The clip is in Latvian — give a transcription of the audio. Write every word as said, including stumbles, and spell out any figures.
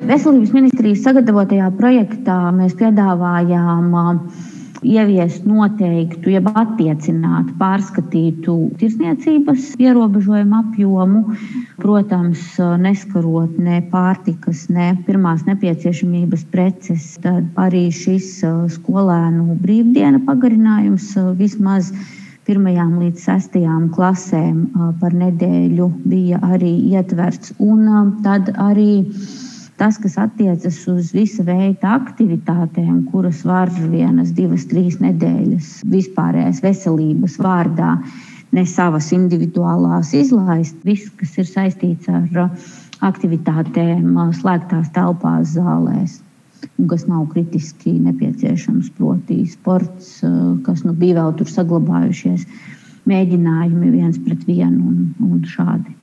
Veselības ministrijas sagatavotajā projektā mēs piedāvājām ieviest noteiktu, jeb attiecinātu, pārskatītu tirdzniecības ierobežojumu apjomu, protams, neskarot ne pārtikas, ne pirmās nepieciešamības preces. Tad arī šis skolēnu brīvdiena pagarinājums vismaz pirmajām līdz sestajām klasēm par nedēļu bija arī ietverts. Un tad arī tas, kas attiecas uz visa veida aktivitātēm, kuras var vienas, divas, trīs nedēļas vispārējās veselības vārdā ne savas individuālās izlaist, viss, kas ir saistīts ar aktivitātēm slēgtās telpās, zālēs, un kas nav kritiski nepieciešams, proti sports, kas nu bija vēl tur saglabājušies mēģinājumi viens pret vienu un, un šādi.